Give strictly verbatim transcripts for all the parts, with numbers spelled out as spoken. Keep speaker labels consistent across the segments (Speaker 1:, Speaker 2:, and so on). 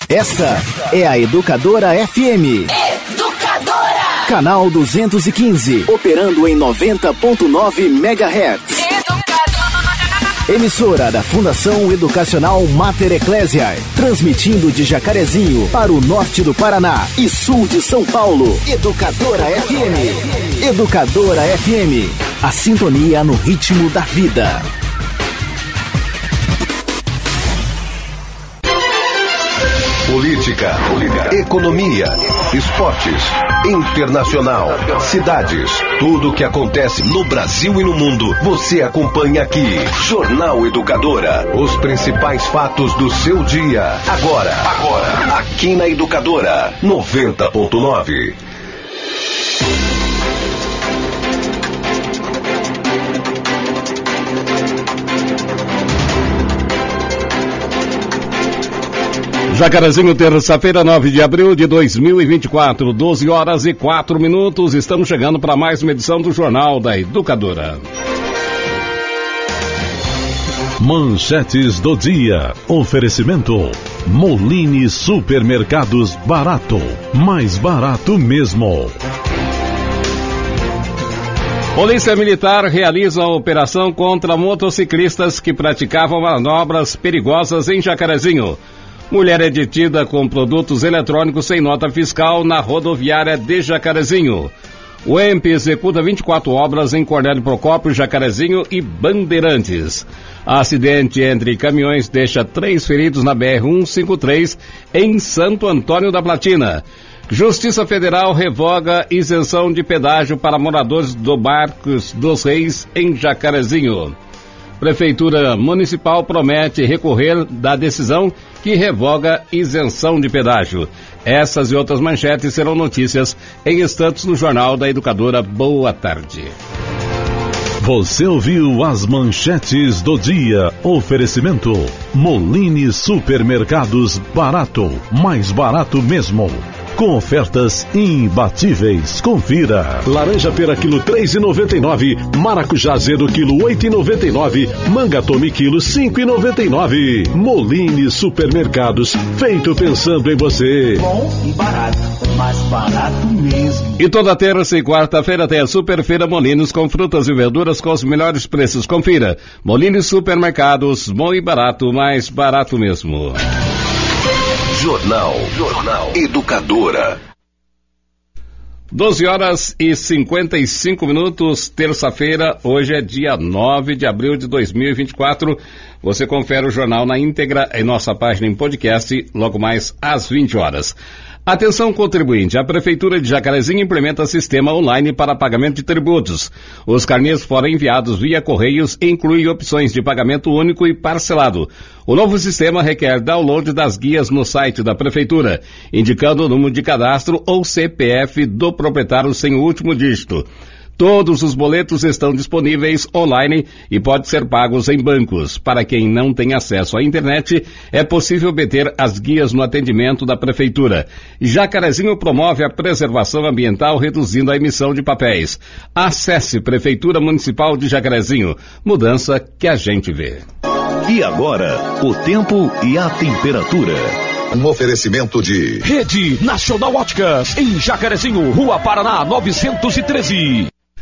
Speaker 1: Esta é a Educadora F M.
Speaker 2: Educadora!
Speaker 1: Canal duzentos e quinze, operando em noventa ponto nove megahertz.
Speaker 2: Educadora!
Speaker 1: Emissora da Fundação Educacional Mater Ecclesiae, transmitindo de Jacarezinho para o norte do Paraná e sul de São Paulo. Educadora F M. Educadora F M. A sintonia no ritmo da vida.
Speaker 3: Política, economia, esportes, internacional, cidades, tudo o que acontece no Brasil e no mundo, você acompanha aqui. Jornal Educadora, os principais fatos do seu dia, agora, agora, aqui na Educadora, noventa ponto nove.
Speaker 4: Jacarezinho, terça-feira, nove de abril de dois mil e vinte e quatro, doze horas e quatro minutos. Estamos chegando para mais uma edição do Jornal da Educadora.
Speaker 5: Manchetes do dia. Oferecimento. Molini Supermercados Barato. Mais barato mesmo.
Speaker 4: Polícia Militar realiza a operação contra motociclistas que praticavam manobras perigosas em Jacarezinho. Mulher é detida com produtos eletrônicos sem nota fiscal na rodoviária de Jacarezinho. O E M P executa vinte e quatro obras em Cornélio Procópio, Jacarezinho e Bandeirantes. Acidente entre caminhões deixa três feridos na B R cento e cinquenta e três em Santo Antônio da Platina. Justiça Federal revoga isenção de pedágio para moradores do Barcos dos Reis em Jacarezinho. Prefeitura Municipal promete recorrer da decisão que revoga isenção de pedágio. Essas e outras manchetes serão notícias em instantes no Jornal da Educadora. Boa tarde.
Speaker 5: Você ouviu as manchetes do dia. Oferecimento. Molini Supermercados Barato. Mais barato mesmo. Com ofertas imbatíveis. Confira. Laranja pera quilo três reais e noventa e nove centavos. Maracujá azedo quilo oito reais e noventa e nove centavos. Manga tome quilo cinco reais e noventa e nove centavos. Molini Supermercados. Feito pensando em você.
Speaker 6: Bom e barato. Mais barato mesmo.
Speaker 4: E toda terça e quarta-feira tem a Super Feira Molinos com frutas e verduras com os melhores preços. Confira. Molinos Supermercados. Bom e barato. Mais barato mesmo.
Speaker 3: Jornal, Jornal Educadora.
Speaker 4: doze horas e cinquenta e cinco minutos, terça-feira, hoje é dia nove de abril de dois mil e vinte e quatro. Você confere o jornal na íntegra em nossa página em podcast, logo mais às vinte horas. Atenção contribuinte, a Prefeitura de Jacarezinho implementa sistema online para pagamento de tributos. Os carnês foram enviados via Correios e incluem opções de pagamento único e parcelado. O novo sistema requer download das guias no site da Prefeitura, indicando o número de cadastro ou C P F do proprietário sem o último dígito. Todos os boletos estão disponíveis online e podem ser pagos em bancos. Para quem não tem acesso à internet, é possível obter as guias no atendimento da Prefeitura. Jacarezinho promove a preservação ambiental, reduzindo a emissão de papéis. Acesse Prefeitura Municipal de Jacarezinho. Mudança que a gente vê.
Speaker 5: E agora, o tempo e a temperatura.
Speaker 3: Um oferecimento de
Speaker 5: Rede Nacional Óticas, em Jacarezinho, Rua Paraná, novecentos e treze.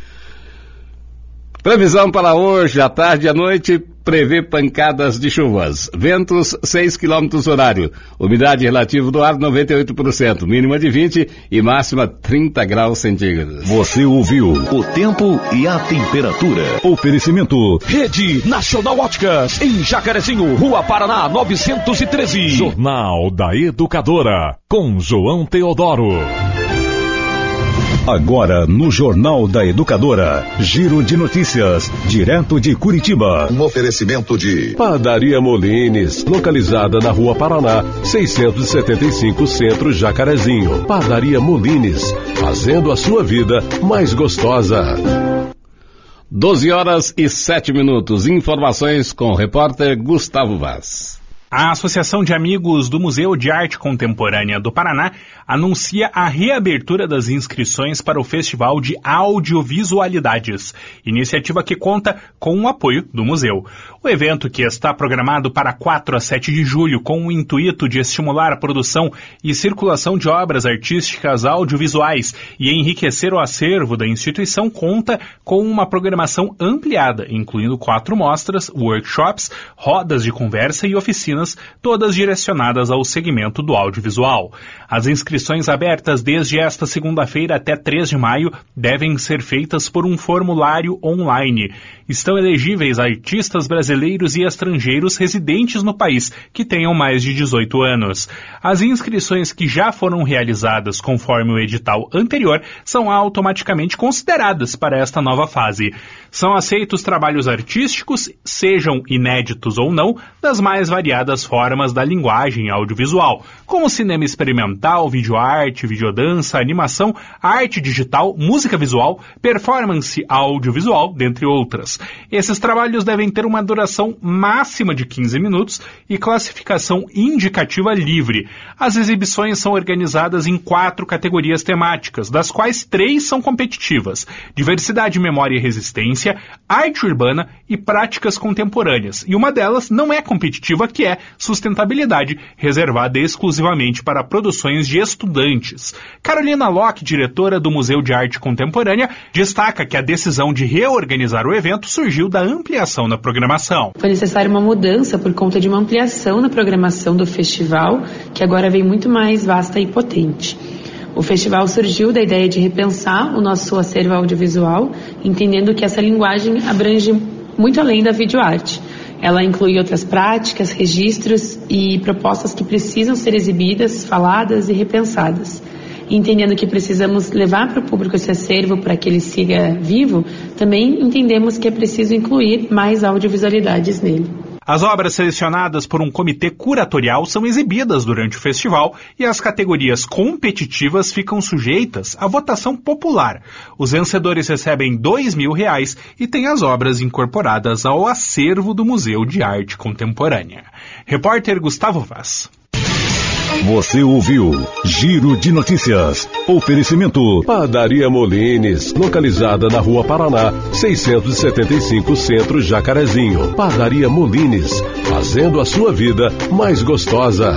Speaker 4: Previsão para hoje, à tarde e à noite, prevê pancadas de chuvas. Ventos seis quilômetros horário. Umidade relativa do ar noventa e oito por cento. Mínima de vinte e máxima trinta graus centígrados.
Speaker 5: Você ouviu o tempo e a temperatura. Oferecimento Rede Nacional Óticas, em Jacarezinho, Rua Paraná, novecentos e treze. Jornal da Educadora, com João Teodoro. Agora no Jornal da Educadora, giro de notícias, direto de Curitiba.
Speaker 3: Um oferecimento de
Speaker 5: Padaria Molines, localizada na Rua Paraná, seiscentos e setenta e cinco, Centro, Jacarezinho. Padaria Molines, fazendo a sua vida mais gostosa.
Speaker 4: doze horas e sete minutos. Informações com o repórter Gustavo Vaz.
Speaker 7: A Associação de Amigos do Museu de Arte Contemporânea do Paraná anuncia a reabertura das inscrições para o Festival de Audiovisualidades, iniciativa que conta com o apoio do museu. O evento, que está programado para quatro a sete de julho, com o intuito de estimular a produção e circulação de obras artísticas audiovisuais e enriquecer o acervo da instituição, conta com uma programação ampliada, incluindo quatro mostras, workshops, rodas de conversa e oficinas, todas direcionadas ao segmento do audiovisual. As inscrições abertas desde esta segunda-feira até três de maio devem ser feitas por um formulário online. Estão elegíveis artistas brasileiros e estrangeiros residentes no país que tenham mais de dezoito anos. As inscrições que já foram realizadas conforme o edital anterior são automaticamente consideradas para esta nova fase. São aceitos trabalhos artísticos, sejam inéditos ou não, das mais variadas formas da linguagem audiovisual, como cinema experimental, videoarte, videodança, animação, arte digital, música visual, performance audiovisual, dentre outras. Esses trabalhos devem ter uma duração máxima de quinze minutos e classificação indicativa livre. As exibições são organizadas em quatro categorias temáticas, das quais três são competitivas: diversidade, memória e resistência, arte urbana e práticas contemporâneas. E uma delas não é competitiva, que é sustentabilidade, reservada exclusivamente para produções de estudantes. Carolina Locke, diretora do Museu de Arte Contemporânea, destaca que a decisão de reorganizar o evento surgiu da ampliação na programação.
Speaker 8: Foi necessária uma mudança por conta de uma ampliação na programação do festival, que agora vem muito mais vasta e potente. O festival surgiu da ideia de repensar o nosso acervo audiovisual, entendendo que essa linguagem abrange muito além da videoarte. Ela inclui outras práticas, registros e propostas que precisam ser exibidas, faladas e repensadas. Entendendo que precisamos levar para o público esse acervo para que ele siga vivo, também entendemos que é preciso incluir mais audiovisualidades nele.
Speaker 7: As obras selecionadas por um comitê curatorial são exibidas durante o festival e as categorias competitivas ficam sujeitas à votação popular. Os vencedores recebem dois mil reais e têm as obras incorporadas ao acervo do Museu de Arte Contemporânea. Repórter Gustavo Vaz.
Speaker 5: Você ouviu Giro de Notícias. Oferecimento Padaria Molines, localizada na Rua Paraná, seiscentos e setenta e cinco, Centro, Jacarezinho. Padaria Molines, fazendo a sua vida mais gostosa.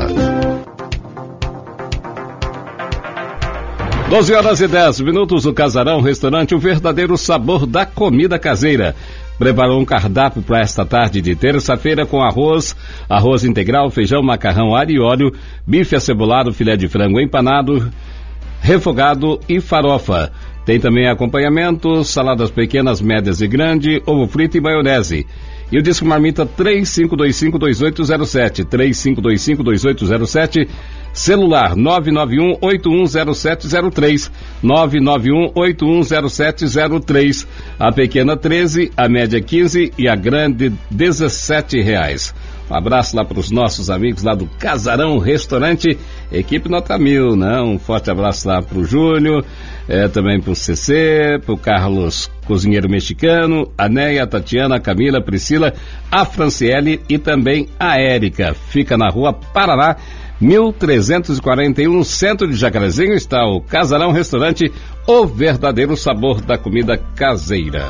Speaker 4: doze horas e dez minutos, o Casarão Restaurante, o verdadeiro sabor da comida caseira. Preparou um cardápio para esta tarde de terça-feira com arroz, arroz integral, feijão, macarrão, alho e óleo, bife acebolado, filé de frango empanado, refogado e farofa. Tem também acompanhamento, saladas pequenas, médias e grande, ovo frito e maionese. E o disco marmita três cinco dois cinco, dois oito zero sete, três cinco dois cinco, dois oito zero sete, celular nove nove um, oito um zero sete zero três, nove nove um, oito um zero sete zero três, a pequena treze, a média quinze e a grande dezessete reais. Um abraço lá para os nossos amigos lá do Casarão Restaurante, equipe nota mil, né? Um forte abraço lá para o Júnior, é, também para o C C, para o Carlos Cozinheiro Mexicano, a Neia, a Tatiana, a Camila, a Priscila, a Franciele e também a Érica. Fica na Rua Paraná, mil trezentos e quarenta e um, no centro de Jacarezinho, está o Casarão Restaurante, o verdadeiro sabor da comida caseira.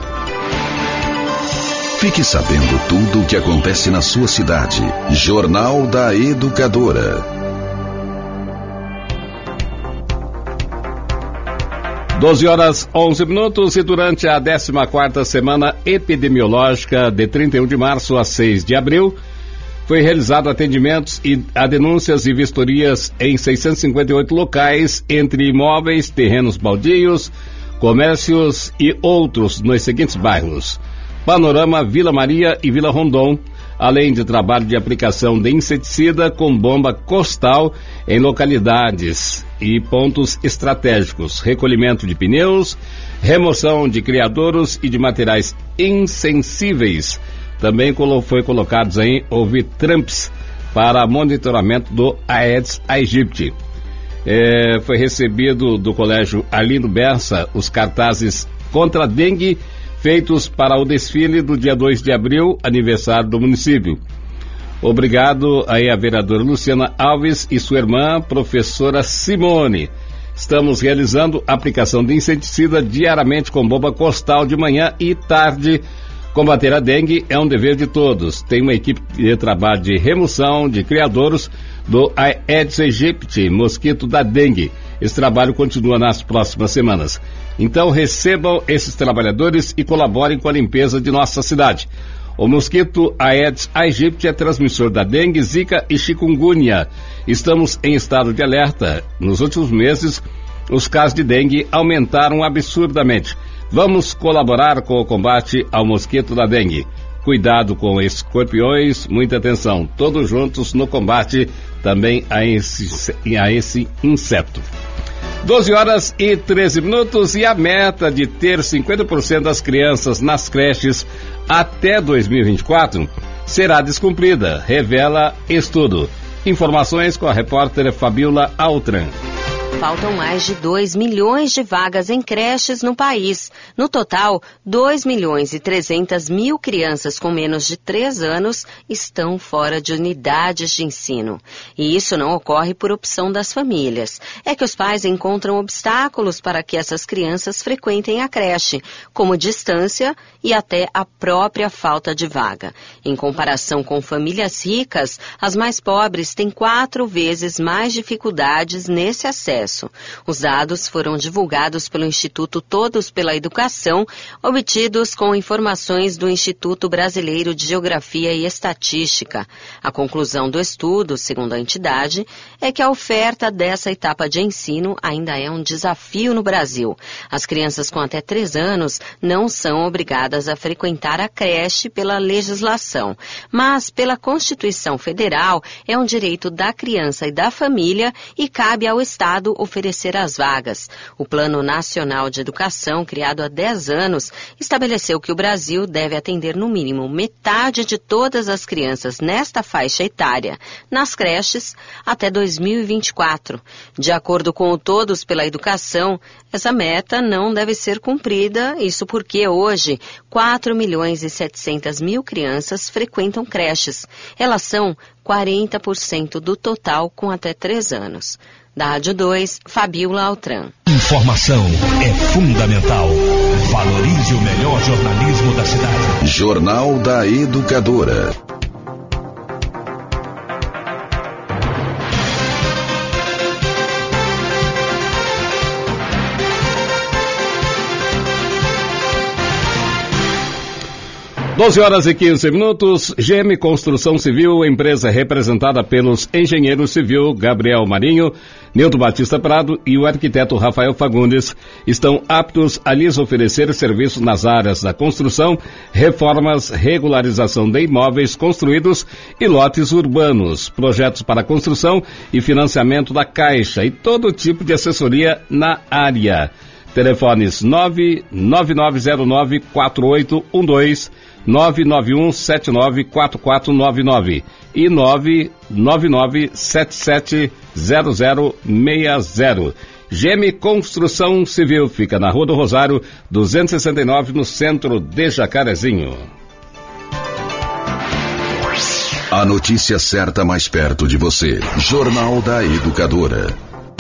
Speaker 3: Fique sabendo tudo o que acontece na sua cidade. Jornal da Educadora.
Speaker 4: doze horas, onze minutos, e durante a décima quarta semana epidemiológica de trinta e um de março a seis de abril, foi realizado atendimentos e a denúncias e vistorias em seiscentos e cinquenta e oito locais, entre imóveis, terrenos baldios, comércios e outros nos seguintes bairros: Panorama, Vila Maria e Vila Rondon, além de trabalho de aplicação de inseticida com bomba costal em localidades e pontos estratégicos, recolhimento de pneus, remoção de criadouros e de materiais insensíveis. Também foi colocados aí, houve tramps para monitoramento do Aedes aegypti. É, foi recebido do Colégio Arlindo Bessa os cartazes contra a dengue, feitos para o desfile do dia dois de abril, aniversário do município. Obrigado aí a vereadora Luciana Alves e sua irmã, professora Simone. Estamos realizando aplicação de inseticida diariamente com bomba costal de manhã e tarde. Combater a dengue é um dever de todos. Tem uma equipe de trabalho de remoção de criadouros do Aedes aegypti, mosquito da dengue. Esse trabalho continua nas próximas semanas. Então recebam esses trabalhadores e colaborem com a limpeza de nossa cidade. O mosquito Aedes aegypti é transmissor da dengue, zika e chikungunya. Estamos em estado de alerta. Nos últimos meses, os casos de dengue aumentaram absurdamente. Vamos colaborar com o combate ao mosquito da dengue. Cuidado com escorpiões, muita atenção. Todos juntos no combate também a esse, a esse inseto. doze horas e treze minutos e a meta de ter cinquenta por cento das crianças nas creches até dois mil e vinte e quatro será descumprida, revela estudo. Informações com a repórter Fabiola Altran.
Speaker 9: Faltam mais de dois milhões de vagas em creches no país. No total, dois milhões e trezentas mil crianças com menos de três anos estão fora de unidades de ensino. E isso não ocorre por opção das famílias. É que os pais encontram obstáculos para que essas crianças frequentem a creche, como distância e até a própria falta de vaga. Em comparação com famílias ricas, as mais pobres têm quatro vezes mais dificuldades nesse acesso. Os dados foram divulgados pelo Instituto Todos pela Educação, obtidos com informações do Instituto Brasileiro de Geografia e Estatística. A conclusão do estudo, segundo a entidade, é que a oferta dessa etapa de ensino ainda é um desafio no Brasil. As crianças com até três anos não são obrigadas a frequentar a creche pela legislação, mas pela Constituição Federal é um direito da criança e da família e cabe ao Estado oferecer as vagas. O Plano Nacional de Educação, criado há dez anos, estabeleceu que o Brasil deve atender no mínimo metade de todas as crianças nesta faixa etária, nas creches, até dois mil e vinte e quatro. De acordo com o Todos pela Educação, essa meta não deve ser cumprida, isso porque hoje quatro milhões e setecentas mil crianças frequentam creches. Elas são quarenta por cento do total com até três anos. Da Rádio dois, Fabiola Altran.
Speaker 10: Informação é fundamental. Valorize o melhor jornalismo da cidade.
Speaker 3: Jornal da Educadora.
Speaker 4: doze horas e quinze minutos, G M Construção Civil, empresa representada pelos engenheiros civil Gabriel Marinho, Nilton Batista Prado e o arquiteto Rafael Fagundes, estão aptos a lhes oferecer serviços nas áreas da construção, reformas, regularização de imóveis construídos e lotes urbanos, projetos para construção e financiamento da Caixa e todo tipo de assessoria na área. Telefones nove nove nove zero nove quatro oito um dois, nove nove um sete nove quatro quatro nove nove e nove nove nove sete sete zero zero seis zero. G M Construção Civil fica na Rua do Rosário, duzentos e sessenta e nove, no centro de Jacarezinho.
Speaker 3: A notícia certa mais perto de você. Jornal da Educadora.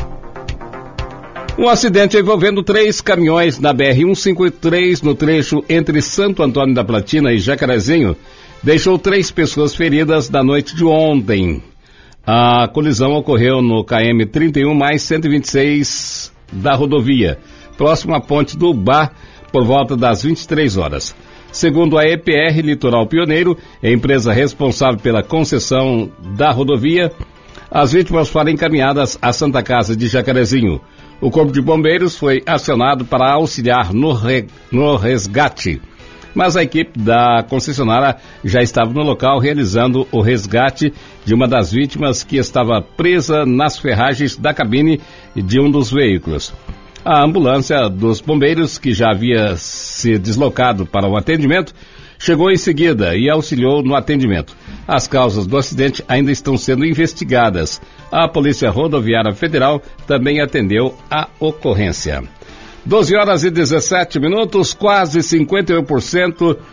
Speaker 4: Um acidente envolvendo três caminhões na B R cento e cinquenta e três no trecho entre Santo Antônio da Platina e Jacarezinho deixou três pessoas feridas na noite de ontem. A colisão ocorreu no K M trinta e um mais cento e vinte e seis da rodovia, próximo à ponte do Bar, por volta das vinte e três horas. Segundo a E P R Litoral Pioneiro, a empresa responsável pela concessão da rodovia, as vítimas foram encaminhadas à Santa Casa de Jacarezinho. O Corpo de Bombeiros foi acionado para auxiliar no, re, no resgate, mas a equipe da concessionária já estava no local realizando o resgate de uma das vítimas que estava presa nas ferragens da cabine de um dos veículos. A ambulância dos bombeiros, que já havia se deslocado para o atendimento, chegou em seguida e auxiliou no atendimento. As causas do acidente ainda estão sendo investigadas. A Polícia Rodoviária Federal também atendeu a ocorrência. doze horas e dezessete minutos, quase cinquenta e um por cento,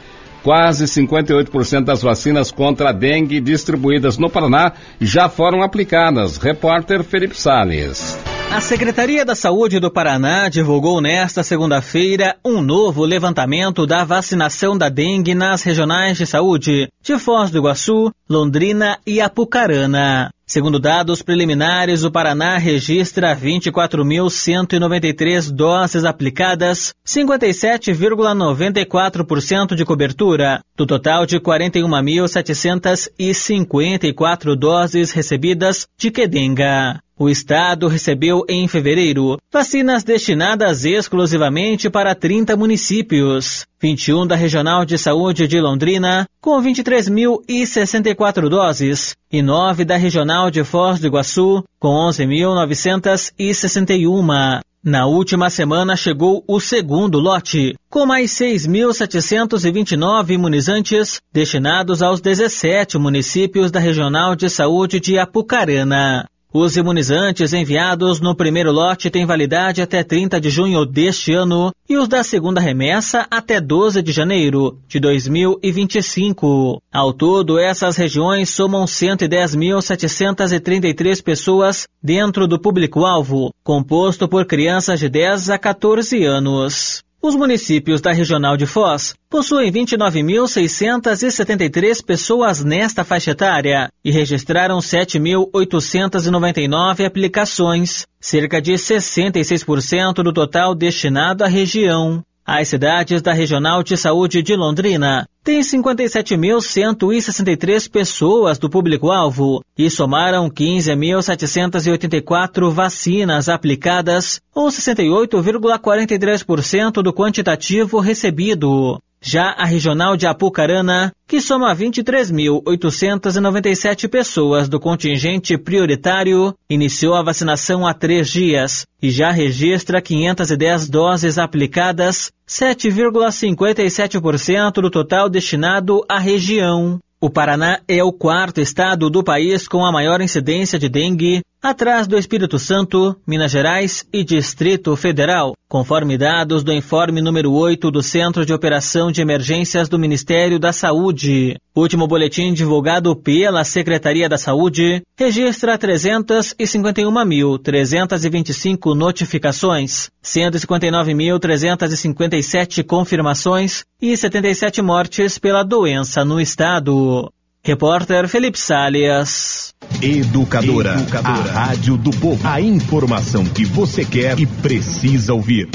Speaker 4: Quase cinquenta e oito por cento das vacinas contra a dengue distribuídas no Paraná já foram aplicadas. Repórter Felipe Salles.
Speaker 11: A Secretaria da Saúde do Paraná divulgou nesta segunda-feira um novo levantamento da vacinação da dengue nas regionais de saúde de Foz do Iguaçu, Londrina e Apucarana. Segundo dados preliminares, o Paraná registra vinte e quatro mil cento e noventa e três doses aplicadas, cinquenta e sete vírgula noventa e quatro por cento de cobertura, do total de quarenta e um mil setecentas e cinquenta e quatro doses recebidas de Quedenga. O estado recebeu em fevereiro vacinas destinadas exclusivamente para trinta municípios, vinte e um da Regional de Saúde de Londrina, com vinte e três mil e sessenta e quatro doses, e nove da Regional de Foz do Iguaçu, com onze mil novecentas e sessenta e um. Na última semana chegou o segundo lote, com mais seis mil setecentos e vinte e nove imunizantes destinados aos dezessete municípios da Regional de Saúde de Apucarana. Os imunizantes enviados no primeiro lote têm validade até trinta de junho deste ano e os da segunda remessa até doze de janeiro de dois mil e vinte e cinco. Ao todo, essas regiões somam cento e dez mil setecentas e trinta e três pessoas dentro do público-alvo, composto por crianças de dez a quatorze anos. Os municípios da Regional de Foz possuem vinte e nove mil seiscentas e setenta e três pessoas nesta faixa etária e registraram sete mil oitocentas e noventa e nove aplicações, cerca de sessenta e seis por cento do total destinado à região. As cidades da Regional de Saúde de Londrina têm cinquenta e sete mil cento e sessenta e três pessoas do público-alvo e somaram quinze mil setecentas e oitenta e quatro vacinas aplicadas, ou sessenta e oito vírgula quarenta e três por cento do quantitativo recebido. Já a Regional de Apucarana, que soma vinte e três mil oitocentas e noventa e sete pessoas do contingente prioritário, iniciou a vacinação há três dias e já registra quinhentas e dez doses aplicadas, sete vírgula cinquenta e sete por cento do total destinado à região. O Paraná é o quarto estado do país com a maior incidência de dengue, atrás do Espírito Santo, Minas Gerais e Distrito Federal, conforme dados do informe número oito do Centro de Operação de Emergências do Ministério da Saúde. O último boletim divulgado pela Secretaria da Saúde registra trezentas e cinquenta e uma mil trezentas e vinte e cinco notificações, cento e cinquenta e nove mil trezentas e cinquenta e sete confirmações e setenta e sete mortes pela doença no estado. Repórter Felipe Salles.
Speaker 10: Educadora, Educadora, a rádio do povo. A informação que você quer e precisa ouvir.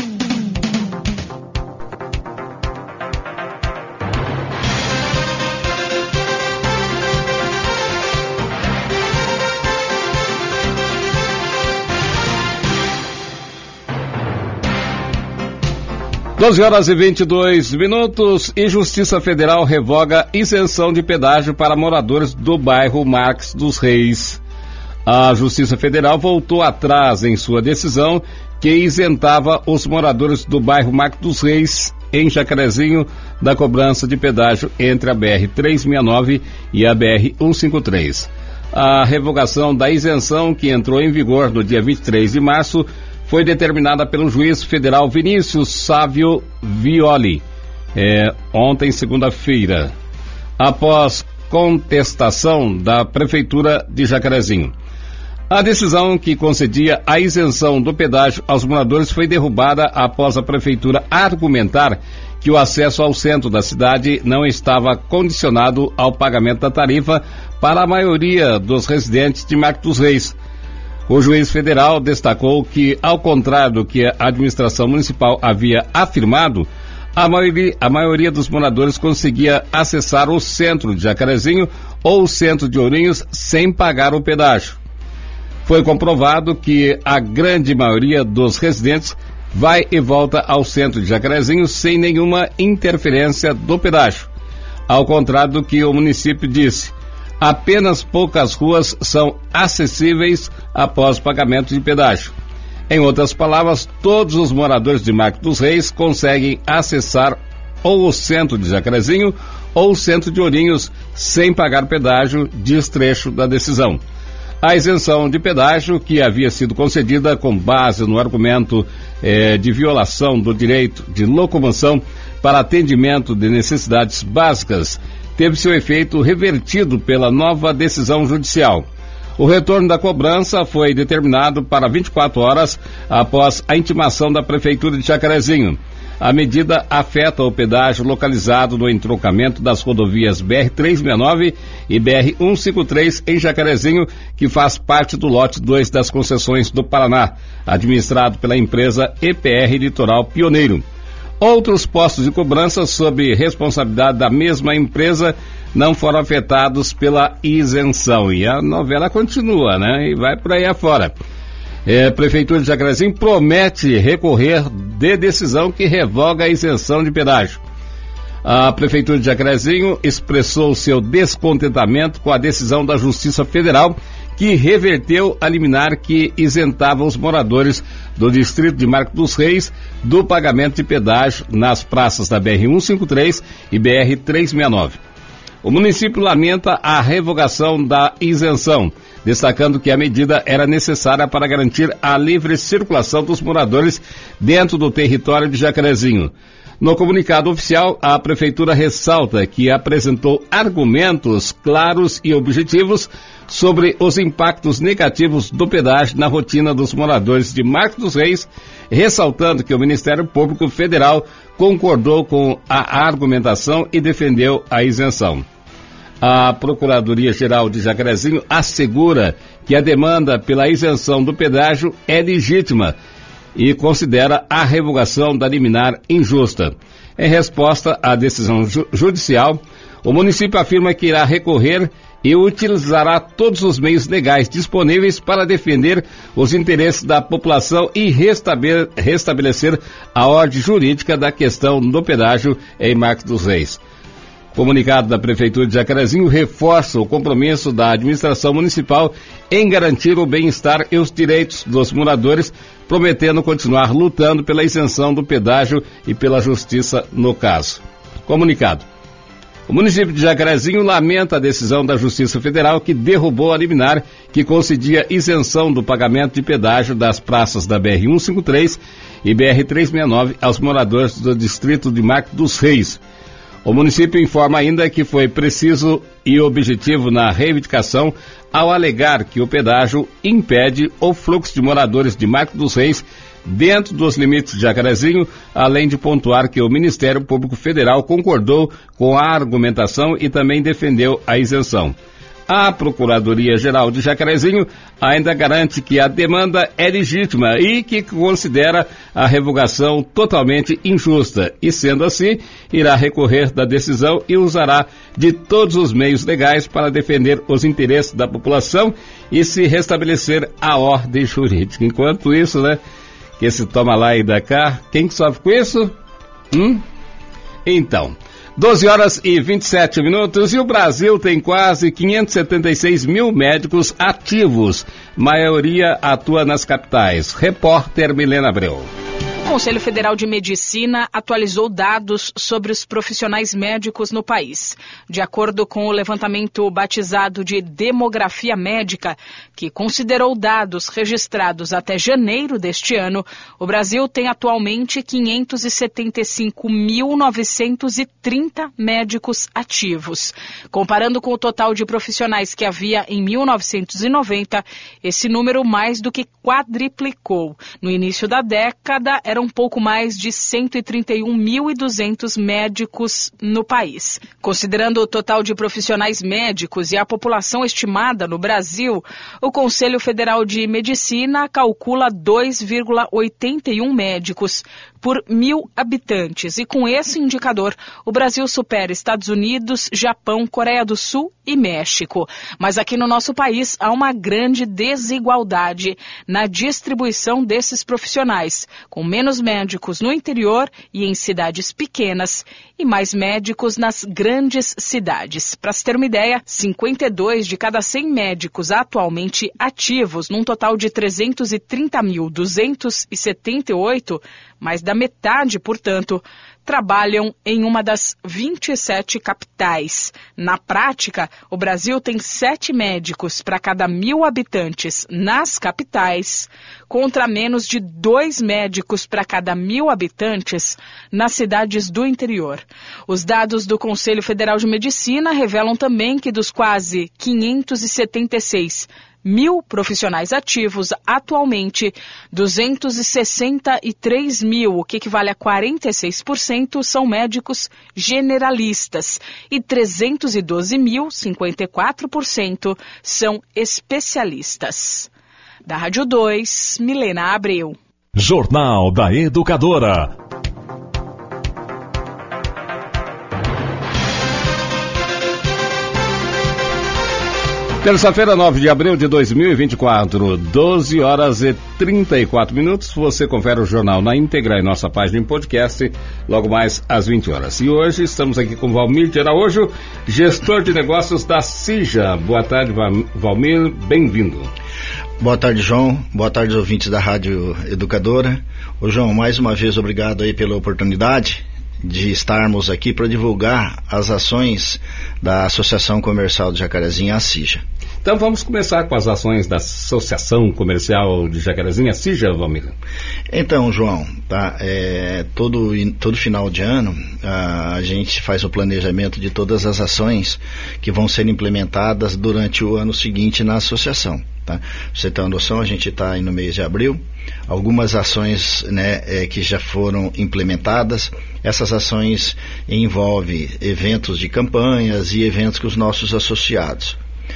Speaker 4: doze horas e vinte e dois minutos e Justiça Federal revoga isenção de pedágio para moradores do bairro Marques dos Reis. A Justiça Federal voltou atrás em sua decisão que isentava os moradores do bairro Marques dos Reis, em Jacarezinho, da cobrança de pedágio entre a B R trezentos e sessenta e nove e a B R cento e cinquenta e três. A revogação da isenção, que entrou em vigor no dia vinte e três de março, foi determinada pelo juiz federal Vinícius Sávio Violi, é, ontem, segunda-feira, após contestação da Prefeitura de Jacarezinho. A decisão que concedia a isenção do pedágio aos moradores foi derrubada após a Prefeitura argumentar que o acesso ao centro da cidade não estava condicionado ao pagamento da tarifa para a maioria dos residentes de Marques dos Reis. O juiz federal destacou que, ao contrário do que a administração municipal havia afirmado, a maioria, a maioria dos moradores conseguia acessar o centro de Jacarezinho ou o centro de Ourinhos sem pagar o pedágio. Foi comprovado que a grande maioria dos residentes vai e volta ao centro de Jacarezinho sem nenhuma interferência do pedágio. Ao contrário do que o município disse, apenas poucas ruas são acessíveis após pagamento de pedágio. Em outras palavras, todos os moradores de Marques dos Reis conseguem acessar ou o centro de Jacarezinho ou o centro de Ourinhos sem pagar pedágio, diz trecho da decisão. A isenção de pedágio, que havia sido concedida com base no argumento eh, de violação do direito de locomoção para atendimento de necessidades básicas, teve seu efeito revertido pela nova decisão judicial. O retorno da cobrança foi determinado para vinte e quatro horas após a intimação da Prefeitura de Jacarezinho. A medida afeta o pedágio localizado no entroncamento das rodovias B R trezentos e sessenta e nove e B R cento e cinquenta e três em Jacarezinho, que faz parte do lote dois das concessões do Paraná, administrado pela empresa E P R Litoral Pioneiro. Outros postos de cobrança sob responsabilidade da mesma empresa não foram afetados pela isenção. E a novela continua, né? E vai por aí afora. É, a Prefeitura de Jacarezinho promete recorrer de decisão que revoga a isenção de pedágio. A Prefeitura de Jacarezinho expressou seu descontentamento com a decisão da Justiça Federal, que reverteu a liminar que isentava os moradores do distrito de Marco dos Reis do pagamento de pedágio nas praças da B R cento e cinquenta e três e B R trezentos e sessenta e nove. O município lamenta a revogação da isenção, destacando que a medida era necessária para garantir a livre circulação dos moradores dentro do território de Jacarezinho. No comunicado oficial, a Prefeitura ressalta que apresentou argumentos claros e objetivos sobre os impactos negativos do pedágio na rotina dos moradores de Marco dos Reis, ressaltando que o Ministério Público Federal concordou com a argumentação e defendeu a isenção. A Procuradoria-Geral de Jacarezinho assegura que a demanda pela isenção do pedágio é legítima e considera a revogação da liminar injusta. Em resposta à decisão ju- judicial, o município afirma que irá recorrer e utilizará todos os meios legais disponíveis para defender os interesses da população e restabele- restabelecer a ordem jurídica da questão do pedágio em Marco dos Reis. O comunicado da Prefeitura de Jacarezinho reforça o compromisso da administração municipal em garantir o bem-estar e os direitos dos moradores, prometendo continuar lutando pela isenção do pedágio e pela justiça no caso. Comunicado. O município de Jacarezinho lamenta a decisão da Justiça Federal que derrubou a liminar que concedia isenção do pagamento de pedágio das praças da B R cento e cinquenta e três e B R trezentos e sessenta e nove aos moradores do distrito de Marco dos Reis. O município informa ainda que foi preciso e objetivo na reivindicação ao alegar que o pedágio impede o fluxo de moradores de Marco dos Reis dentro dos limites de Jacarezinho, além de pontuar que o Ministério Público Federal concordou com a argumentação e também defendeu a isenção. A Procuradoria-Geral de Jacarezinho ainda garante que a demanda é legítima e que considera a revogação totalmente injusta e, sendo assim, irá recorrer da decisão e usará de todos os meios legais para defender os interesses da população e se restabelecer a ordem jurídica. Enquanto isso, né, que se toma lá e dá cá, quem que sofre com isso? Hum? Então... doze horas e vinte e sete minutos e o Brasil tem quase quinhentos e setenta e seis mil médicos ativos. Maioria atua nas capitais. Repórter Milena Abreu.
Speaker 12: O Conselho Federal de Medicina atualizou dados sobre os profissionais médicos no país. De acordo com o levantamento batizado de Demografia Médica, que considerou dados registrados até janeiro deste ano, o Brasil tem atualmente quinhentos e setenta e cinco mil novecentos e trinta médicos ativos. Comparando com o total de profissionais que havia em mil novecentos e noventa, esse número mais do que quadriplicou. No início da década, eram um pouco mais de cento e trinta e um mil e duzentos médicos no país. Considerando o total de profissionais médicos e a população estimada no Brasil, o Conselho Federal de Medicina calcula dois vírgula oitenta e um médicos por mil habitantes. E com esse indicador, o Brasil supera Estados Unidos, Japão, Coreia do Sul e México. Mas aqui no nosso país há uma grande desigualdade na distribuição desses profissionais, com menos médicos no interior e em cidades pequenas e mais médicos nas grandes cidades. Para se ter uma ideia, cinquenta e dois de cada cem médicos atualmente ativos, num total de trezentos e trinta mil duzentos e setenta e oito, mais da metade, portanto, trabalham em uma das vinte e sete capitais. Na prática, o Brasil tem sete médicos para cada mil habitantes nas capitais, contra menos de dois médicos para cada mil habitantes nas cidades do interior. Os dados do Conselho Federal de Medicina revelam também que dos quase quinhentos e setenta e seis mil profissionais ativos, atualmente duzentos e sessenta e três mil, o que equivale a quarenta e seis por cento, são médicos generalistas e trezentos e doze mil, cinquenta e quatro por cento, são especialistas. Da Rádio dois, Milena Abreu.
Speaker 5: Jornal da Educadora.
Speaker 4: Terça-feira, nove de abril de dois mil e vinte e quatro, doze horas e trinta e quatro minutos. Você confere o jornal na íntegra em nossa página em podcast, logo mais às vinte horas. E hoje estamos aqui com Valmir de Araújo, gestor de negócios da CIJA. Boa tarde, Valmir, bem-vindo.
Speaker 13: Boa tarde, João. Boa tarde, ouvintes da Rádio Educadora. Ô, João, mais uma vez, obrigado aí pela oportunidade de estarmos aqui para divulgar as ações da Associação Comercial de Jacarezinho, a CIJA.
Speaker 4: Então vamos começar com as ações da Associação Comercial de Jacarezinho, a CIJA, Valmir.
Speaker 13: Então, João, tá, é, todo, todo final de ano a, a gente faz o planejamento de todas as ações que vão ser implementadas durante o ano seguinte na associação. Tá? Pra você ter uma noção, a gente está aí no mês de abril, algumas ações, né, é, que já foram implementadas. Essas ações envolvem eventos de campanhas e eventos com os nossos associados.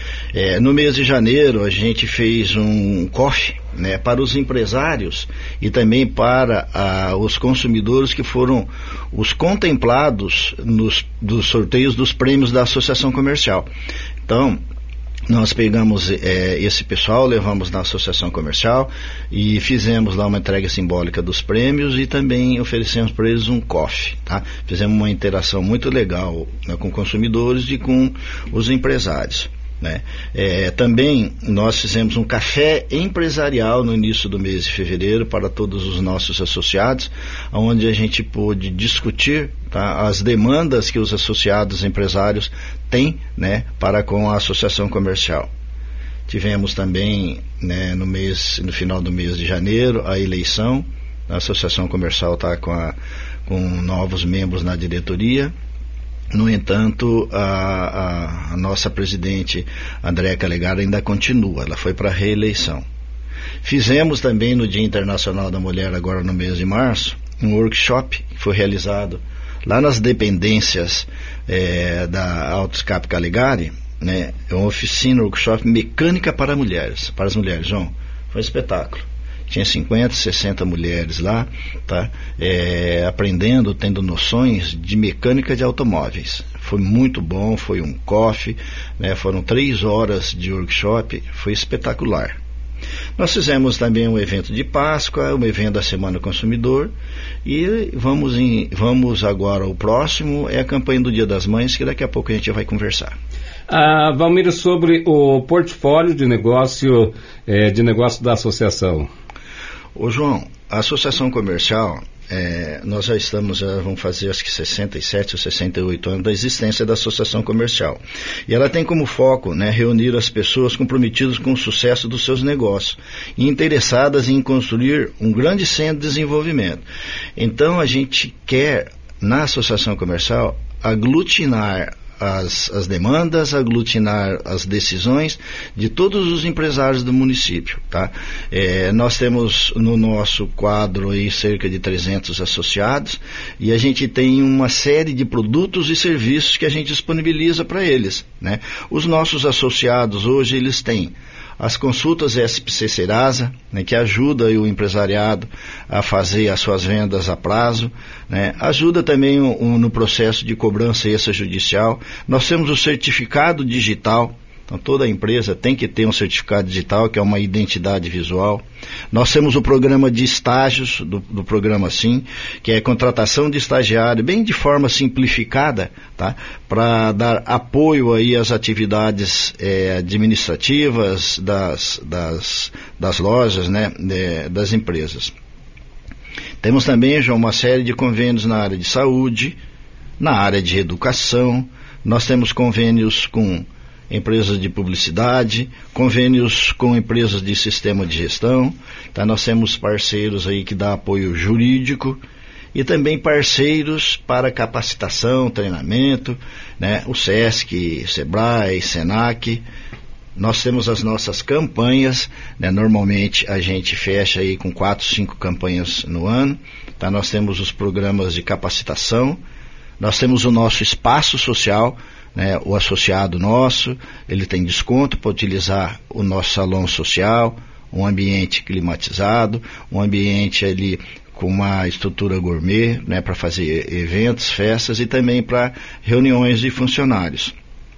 Speaker 13: É, no mês de janeiro a gente fez um coffee, né, para os empresários e também para ah, os consumidores que foram os contemplados nos dos sorteios dos prêmios da Associação Comercial. Então, nós pegamos é, esse pessoal, levamos na Associação Comercial e fizemos lá uma entrega simbólica dos prêmios e também oferecemos para eles um coffee, tá? Fizemos uma interação muito legal, né, com consumidores e com os empresários, né? É, também nós fizemos um café empresarial no início do mês de fevereiro para todos os nossos associados, onde a gente pôde discutir, tá, as demandas que os associados empresários têm, né, para com a Associação Comercial. Tivemos também, né, no mês, no final do mês de janeiro, a eleição. A Associação Comercial está com, a, com novos membros na diretoria. No entanto, a, a, a nossa presidente Andréa Calegari ainda continua, ela foi para a reeleição. Fizemos também no Dia Internacional da Mulher, agora no mês de março, um workshop que foi realizado lá nas dependências é, da Autoescape Calegari, né, é uma oficina, um workshop mecânica para mulheres, para as mulheres, João, foi um espetáculo. Tinha cinquenta, sessenta mulheres lá, tá? É, aprendendo, tendo noções de mecânica de automóveis. Foi muito bom, foi um coffee, né? Foram três horas de workshop, foi espetacular. Nós fizemos também um evento de Páscoa, um evento da Semana Consumidor e vamos, em, vamos agora, o próximo é a campanha do Dia das Mães, que daqui a pouco a gente vai conversar.
Speaker 4: Ah, Valmir, sobre o portfólio de negócio, é, de negócio da associação.
Speaker 13: Ô João, a Associação Comercial, é, nós já estamos, já vamos fazer acho que sessenta e sete ou sessenta e oito anos da existência da Associação Comercial. E ela tem como foco, né, reunir as pessoas comprometidas com o sucesso dos seus negócios e interessadas em construir um grande centro de desenvolvimento. Então a gente quer, na Associação Comercial, aglutinar As, as demandas, aglutinar as decisões de todos os empresários do município, tá? É, nós temos no nosso quadro aí cerca de trezentos associados e a gente tem uma série de produtos e serviços que a gente disponibiliza para eles, né? Os nossos associados hoje, eles têm as consultas S P C Serasa, né, que ajuda o empresariado a fazer as suas vendas a prazo, né, ajuda também o, o, no processo de cobrança extrajudicial. Nós temos o certificado digital, então toda empresa tem que ter um certificado digital, que é uma identidade visual. Nós temos o programa de estágios, do, do programa Sim, que é contratação de estagiário, bem de forma simplificada, tá? Para dar apoio aí às atividades é, administrativas das, das, das lojas, né? De, das empresas. Temos também, João, uma série de convênios na área de saúde, na área de educação. Nós temos convênios com empresas de publicidade, convênios com empresas de sistema de gestão, tá? Nós temos parceiros aí que dão apoio jurídico e também parceiros para capacitação, treinamento, né? O SESC, SEBRAE, SENAC. Nós temos as nossas campanhas, né? Normalmente a gente fecha aí com quatro, cinco campanhas no ano, tá? Nós temos os programas de capacitação, nós temos o nosso espaço social, né, o associado nosso, ele tem desconto para utilizar o nosso salão social, um ambiente climatizado, um ambiente ali com uma estrutura gourmet, né, para fazer eventos, festas e também para reuniões de funcionários.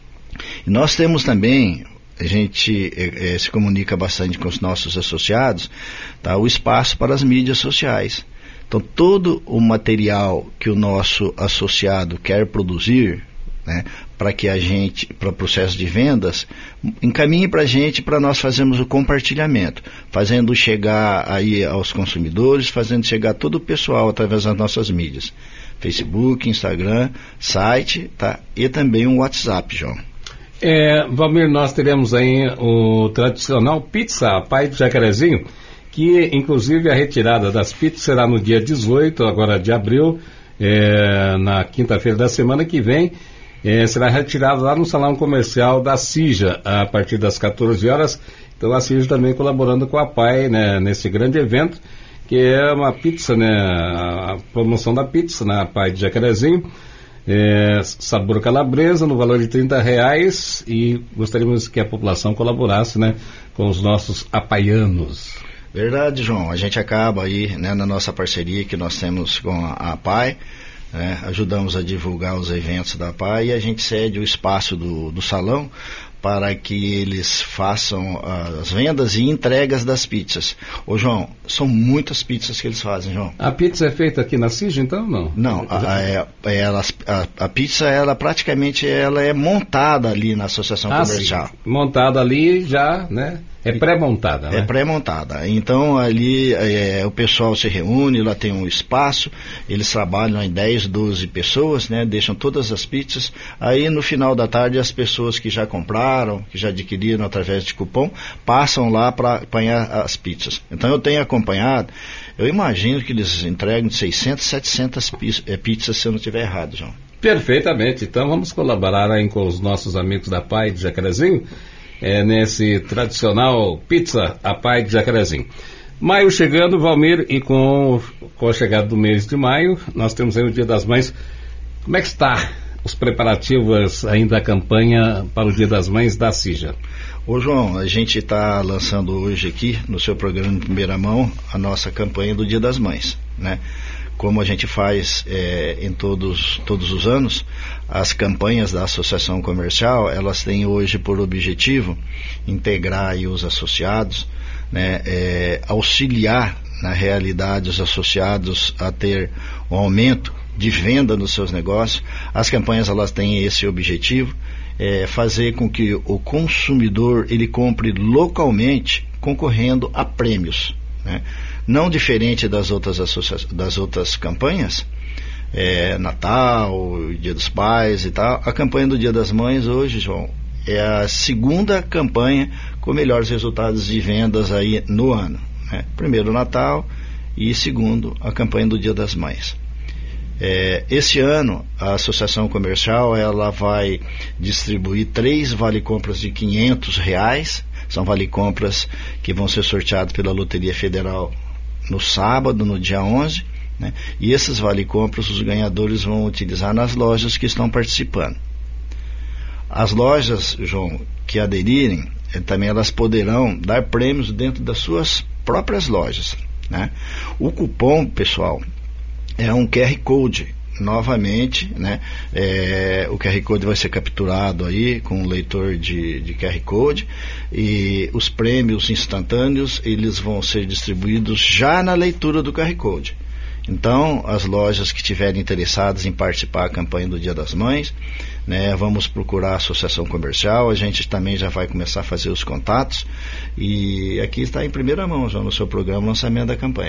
Speaker 13: E nós temos também, a gente é, é, se comunica bastante com os nossos associados, tá, o espaço para as mídias sociais. Então todo o material que o nosso associado quer produzir, né, para que a gente, para o processo de vendas, encaminhe para a gente, para nós fazermos o compartilhamento, fazendo chegar aí aos consumidores, fazendo chegar todo o pessoal através das nossas mídias, Facebook, Instagram, site, tá? E também um WhatsApp, João.
Speaker 4: É, Valmir, nós teremos aí o tradicional Pizza Pai de Jacarezinho, que inclusive a retirada das pizzas será no dia dezoito, agora de abril, é, na quinta-feira da semana que vem. É, será retirado lá no salão comercial da Cija a partir das quatorze horas. Então a Cija também colaborando com a Pai, né, nesse grande evento, que é uma pizza, né, a promoção da pizza, né, a Pai de Jacarezinho, é, sabor calabresa no valor de trinta reais, e gostaríamos que a população colaborasse, né, com os nossos apaianos.
Speaker 13: Verdade, João, a gente acaba aí, né, na nossa parceria que nós temos com a, a Pai. É, ajudamos a divulgar os eventos da Pai e a gente cede o espaço do, do salão para que eles façam as vendas e entregas das pizzas. Ô João, são muitas pizzas que eles fazem, João.
Speaker 4: A pizza é feita aqui na Cija, então, não?
Speaker 13: Não, a, a, a, a, a pizza, ela praticamente ela é montada ali na associação
Speaker 4: ah,
Speaker 13: comercial.
Speaker 4: Sim. Montada ali já, né? É pré-montada, né?
Speaker 13: É pré-montada. Então ali é, o pessoal se reúne, lá tem um espaço, eles trabalham em dez, doze pessoas, né? Deixam todas as pizzas. Aí no final da tarde as pessoas que já compraram, que já adquiriram através de cupom, passam lá para apanhar as pizzas. Então eu tenho acompanhado, eu imagino que eles entregam de seiscentas, setecentas pizzas, se eu não estiver errado, João.
Speaker 4: Perfeitamente. Então vamos colaborar aí com os nossos amigos da Pai de Jacarezinho. É, nesse tradicional Pizza a Pai de Jacarezinho. Maio chegando, Valmir, e com, com a chegada do mês de maio, nós temos aí o Dia das Mães. Como é que está os preparativos ainda da campanha para o Dia das Mães da Cija?
Speaker 13: Ô João, a gente está lançando hoje aqui, no seu programa em primeira mão, a nossa campanha do Dia das Mães, né? Como a gente faz é, em todos, todos os anos, as campanhas da Associação Comercial, elas têm hoje por objetivo integrar aí os associados, né, é, auxiliar na realidade os associados a ter um aumento de venda nos seus negócios. As campanhas elas têm esse objetivo, é, fazer com que o consumidor ele compre localmente, concorrendo a prêmios, né? Não diferente das outras, associa- das outras campanhas, é, Natal, Dia dos Pais e tal. A campanha do Dia das Mães hoje, João, é a segunda campanha com melhores resultados de vendas aí no ano, né? Primeiro o Natal e segundo a campanha do Dia das Mães. É, esse ano a Associação Comercial ela vai distribuir três vale-compras de quinhentos reais. São vale-compras que vão ser sorteados pela Loteria Federal no sábado, no dia onze, né? E esses vale-compras os ganhadores vão utilizar nas lojas que estão participando. As lojas, João, que aderirem, eh, também elas poderão dar prêmios dentro das suas próprias lojas, né? O cupom, pessoal, é um Q R Code. Novamente, né, é, o Q R Code vai ser capturado aí com um leitor de, de Q R Code, e os prêmios instantâneos eles vão ser distribuídos já na leitura do Q R Code. Então, as lojas que estiverem interessadas em participar da campanha do Dia das Mães, né, vamos procurar a Associação Comercial, a gente também já vai começar a fazer os contatos, e aqui está em primeira mão já no seu programa o lançamento da campanha.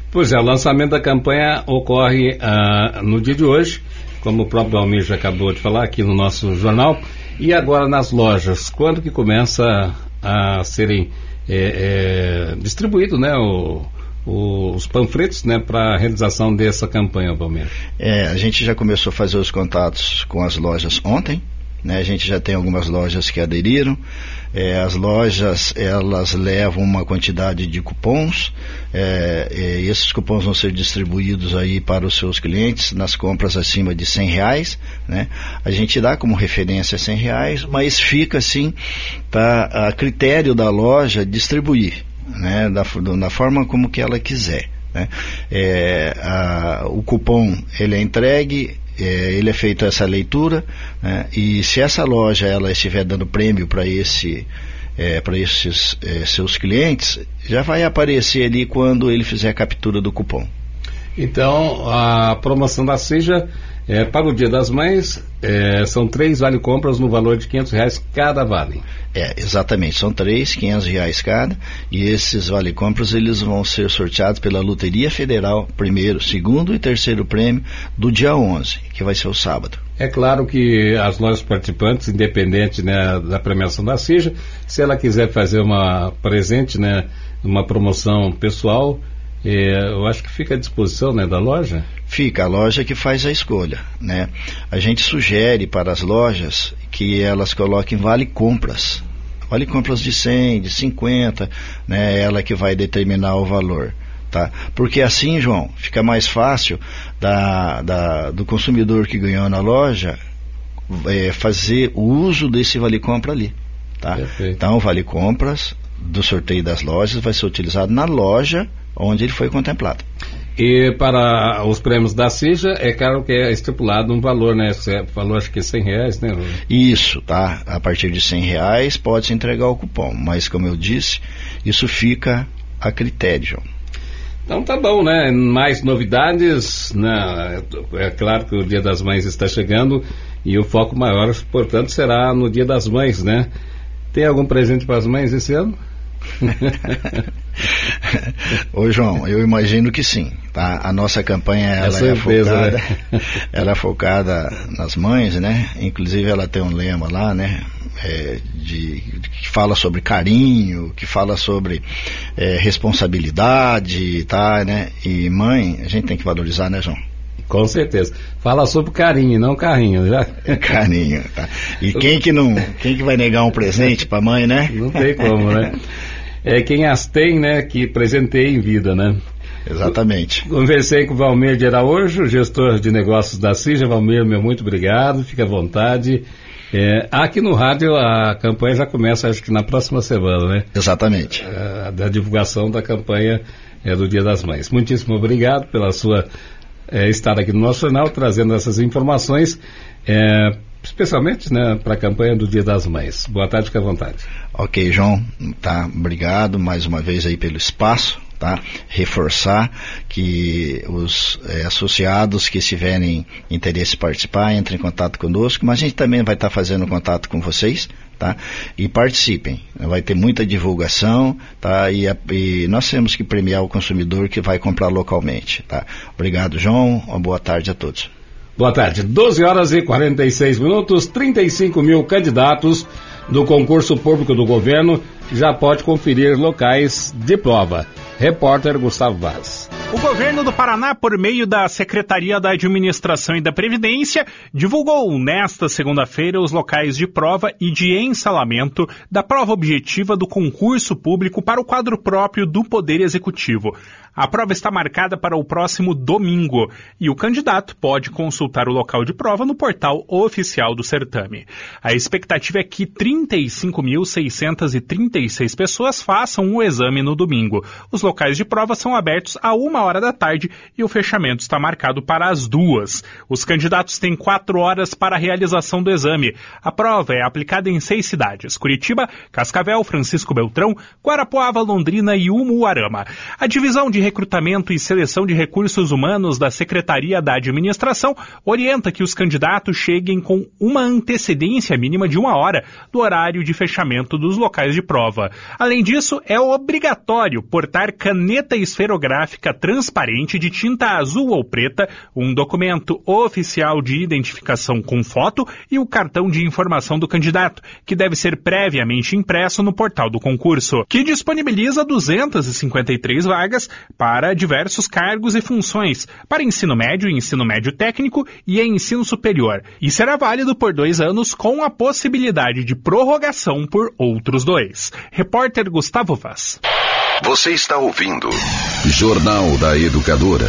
Speaker 4: Pois é, o lançamento da campanha ocorre uh, no dia de hoje, como o próprio Almir já acabou de falar aqui no nosso jornal, e agora nas lojas, quando que começa a serem é, é, distribuídos, né, o, o, os panfletos, né, para a realização dessa campanha, Almir?
Speaker 13: É, a gente já começou a fazer os contatos com as lojas ontem, né, a gente já tem algumas lojas que aderiram. É, as lojas, elas levam uma quantidade de cupons, é, é, esses cupons vão ser distribuídos aí para os seus clientes nas compras acima de cem reais, né? A gente dá como referência cem reais, mas fica assim, tá, a critério da loja distribuir, né, da, da forma como que ela quiser, né? É, a, o cupom, ele é entregue, É, ele é feito essa leitura, né, e se essa loja ela estiver dando prêmio para esse, é, para esses é, seus clientes, já vai aparecer ali quando ele fizer a captura do cupom.
Speaker 4: Então, a promoção da Seja é, para o Dia das Mães é, são três vale-compras no valor de quinhentos reais cada vale.
Speaker 13: É, exatamente, são três, quinhentos reais cada, e esses vale-compras eles vão ser sorteados pela Loteria Federal, primeiro, segundo e terceiro prêmio do dia onze, que vai ser o sábado.
Speaker 4: É claro que as lojas participantes, independente, né, da premiação da Seja, se ela quiser fazer uma presente, né, uma promoção pessoal, é, eu acho que fica à disposição, né, da loja?
Speaker 13: Fica, a loja que faz a escolha, né? A gente sugere para as lojas que elas coloquem vale-compras, vale-compras de cem, de cinquenta, né? Ela que vai determinar o valor, tá? Porque assim, João, fica mais fácil da, da, do consumidor que ganhou na loja é, fazer o uso desse vale-compra ali, tá? Perfeito. Então, o vale-compras do sorteio das lojas vai ser utilizado na loja onde ele foi contemplado.
Speaker 4: E para os prêmios da Seja, é claro que é estipulado um valor, né? Você falou, acho que cem reais, né?
Speaker 13: Isso, tá? A partir de cem reais pode-se entregar o cupom, mas como eu disse, isso fica a critério, João.
Speaker 4: Então tá bom, né? Mais novidades, né? É claro que o Dia das Mães está chegando e o foco maior, portanto, será no Dia das Mães, né? Tem algum presente para as mães esse ano?
Speaker 13: Ô João, eu imagino que sim, tá? A nossa campanha ela é, é focada, né? Ela é focada nas mães, né? Inclusive ela tem um lema lá, né? É, de, que fala sobre carinho, que fala sobre é, responsabilidade, tá, né? E mãe, a gente tem que valorizar, né, João?
Speaker 4: Com certeza. Fala sobre carinho, não carrinho, já?
Speaker 13: Carinho, tá. E quem que não, quem que vai negar um presente pra mãe, né?
Speaker 4: Não tem como, né? É quem as tem, né, que presenteia em vida, né?
Speaker 13: Exatamente.
Speaker 4: Conversei com o Valmir de Araújo, gestor de negócios da Seja. Valmir, meu muito obrigado, fique à vontade. É, aqui no rádio a campanha já começa, acho que na próxima semana, né?
Speaker 13: Exatamente.
Speaker 4: A, da divulgação da campanha é, do Dia das Mães. Muitíssimo obrigado pela sua é, estar aqui no nosso jornal, trazendo essas informações, é, especialmente, né, para a campanha do Dia das Mães. Boa tarde, fique à vontade.
Speaker 13: Ok, João, tá, obrigado mais uma vez aí pelo espaço, tá? Reforçar que os é, associados que tiverem interesse em participar, entrem em contato conosco, mas a gente também vai estar tá fazendo contato com vocês, tá? E participem, vai ter muita divulgação, tá? E, a, e nós temos que premiar o consumidor que vai comprar localmente, tá? Obrigado, João, uma boa tarde a todos.
Speaker 4: Boa tarde, doze horas e quarenta e seis minutos, trinta e cinco mil candidatos do concurso público do governo já pode conferir locais de prova. Repórter Gustavo Vaz.
Speaker 7: O governo do Paraná, por meio da Secretaria da Administração e da Previdência, divulgou nesta segunda-feira os locais de prova e de ensalamento da prova objetiva do concurso público para o quadro próprio do Poder Executivo. A prova está marcada para o próximo domingo e o candidato pode consultar o local de prova no portal oficial do certame. A expectativa é que trinta e cinco mil seiscentas e trinta e seis pessoas façam o exame no domingo. Os locais de prova são abertos a uma hora da tarde e o fechamento está marcado para as duas. Os candidatos têm quatro horas para a realização do exame. A prova é aplicada em seis cidades: Curitiba, Cascavel, Francisco Beltrão, Guarapuava, Londrina e Umuarama. A divisão de recrutamento e seleção de recursos humanos da Secretaria da Administração orienta que os candidatos cheguem com uma antecedência mínima de uma hora do horário de fechamento dos locais de prova. Além disso, é obrigatório portar caneta esferográfica transparente transparente de tinta azul ou preta, um documento oficial de identificação com foto e o cartão de informação do candidato, que deve ser previamente impresso no portal do concurso, que disponibiliza duzentas e cinquenta e três vagas para diversos cargos e funções, para ensino médio, ensino médio técnico e ensino superior, e será válido por dois anos com a possibilidade de prorrogação por outros dois. Repórter Gustavo Vaz.
Speaker 3: Você está ouvindo Jornal da Educadora.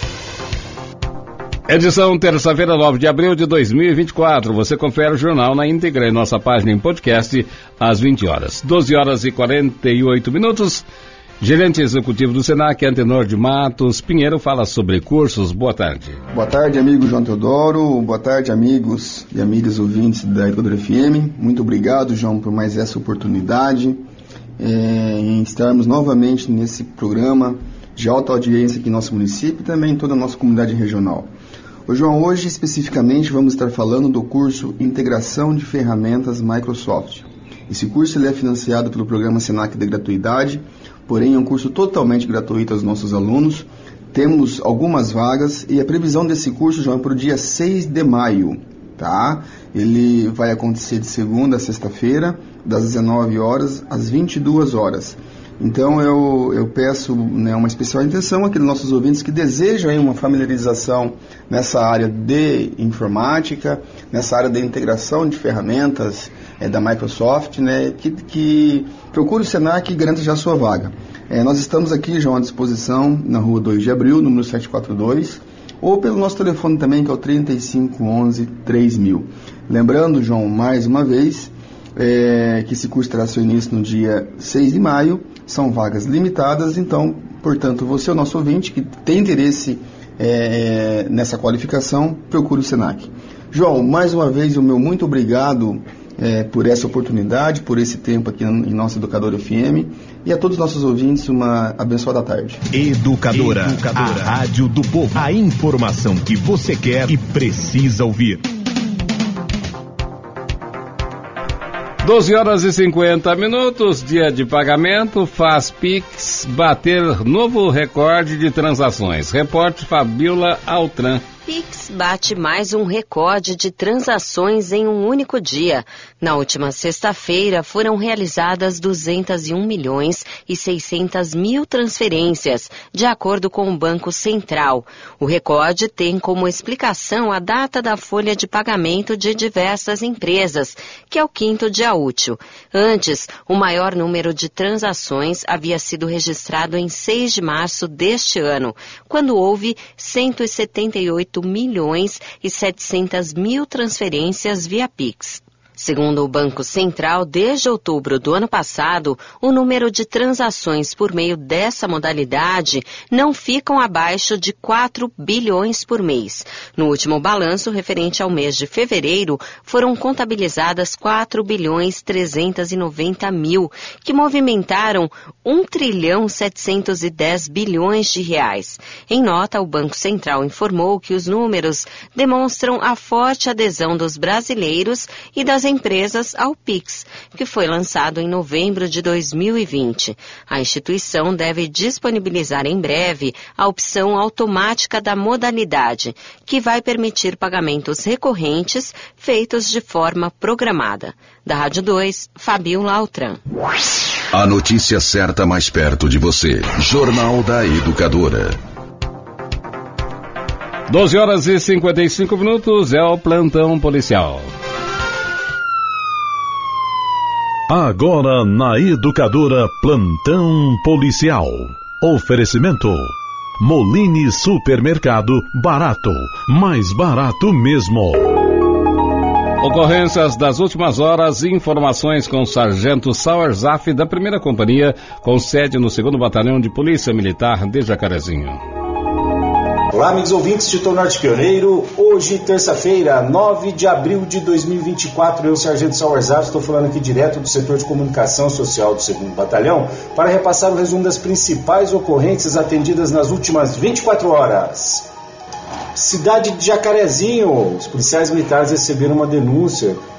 Speaker 4: Edição terça-feira, nove de abril de dois mil e vinte e quatro. Você confere o jornal na íntegra em nossa página em podcast às vinte horas. doze horas e quarenta e oito minutos. Gerente executivo do Senac, Antenor de Matos Pinheiro, fala sobre cursos. Boa tarde.
Speaker 14: Boa tarde, amigo João Teodoro. Boa tarde, amigos e amigas ouvintes da Educadora F M. Muito obrigado, João, por mais essa oportunidade. É, em estarmos novamente nesse programa de alta audiência aqui em nosso município e também em toda a nossa comunidade regional. Ô, João, hoje especificamente vamos estar falando do curso Integração de Ferramentas Microsoft. Esse curso ele é financiado pelo programa Senac de Gratuidade, porém é um curso totalmente gratuito aos nossos alunos. Temos algumas vagas e a previsão desse curso, João, é para o dia seis de maio. Tá? Ele vai acontecer de segunda a sexta-feira, das dezenove horas às vinte e duas horas. Então eu, eu peço, né, uma especial atenção aqui dos nossos ouvintes que desejam aí uma familiarização nessa área de informática, nessa área de integração de ferramentas é, da Microsoft, né, que, que procure o Senac e garanta já a sua vaga. É, nós estamos aqui, João, à disposição na rua dois de abril, número setecentos e quarenta e dois, ou pelo nosso telefone também, que é o trinta e cinco onze três mil. Lembrando, João, mais uma vez, é, que esse curso terá seu início no dia seis de maio, são vagas limitadas, então, portanto, você, o nosso ouvinte, que tem interesse é, nessa qualificação, procure o Senac. João, mais uma vez, o meu muito obrigado é, por essa oportunidade, por esse tempo aqui em nossa Educadora F M, e a todos os nossos ouvintes, uma abençoada tarde.
Speaker 10: Educadora, Educadora, a rádio do povo. A informação que você quer e precisa ouvir.
Speaker 4: doze horas e cinquenta minutos, dia de pagamento, faz Pix bater novo recorde de transações. Repórter Fabiola Altran.
Speaker 9: Pix bate mais um recorde de transações em um único dia. Na última sexta-feira foram realizadas duzentos e um milhões e seiscentas mil transferências, de acordo com o Banco Central. O recorde tem como explicação a data da folha de pagamento de diversas empresas, que é o quinto dia útil. Antes, o maior número de transações havia sido registrado em seis de março deste ano, quando houve cento e setenta e oito milhões e setecentas mil transferências via Pix. Segundo o Banco Central, desde outubro do ano passado, o número de transações por meio dessa modalidade não ficam abaixo de quatro bilhões por mês. No último balanço, referente ao mês de fevereiro, foram contabilizadas quatro bilhões trezentos e noventa mil, que movimentaram um trilhão setecentos e dez bilhões de reais. Em nota, o Banco Central informou que os números demonstram a forte adesão dos brasileiros e das empresas ao Pix, que foi lançado em novembro de dois mil e vinte. A instituição deve disponibilizar em breve a opção automática da modalidade, que vai permitir pagamentos recorrentes feitos de forma programada. Da Rádio dois, Fabiola Altran.
Speaker 3: A notícia certa mais perto de você. Jornal da Educadora.
Speaker 4: doze horas e cinquenta e cinco minutos é o plantão policial.
Speaker 5: Agora na Educadora, plantão policial. Oferecimento: Molini Supermercado, barato, mais barato mesmo.
Speaker 4: Ocorrências das últimas horas, informações com o Sargento Sauer Zaff da primeira Companhia, com sede no segundo Batalhão de Polícia Militar de Jacarezinho.
Speaker 15: Olá, amigos ouvintes de Tom Norte Pioneiro. Hoje, terça-feira, nove de abril de dois mil e vinte e quatro, eu, Sargento Sauer Zaff, estou falando aqui direto do setor de comunicação social do segundo Batalhão para repassar o resumo das principais ocorrências atendidas nas últimas vinte e quatro horas. Cidade de Jacarezinho, os policiais militares receberam uma denúncia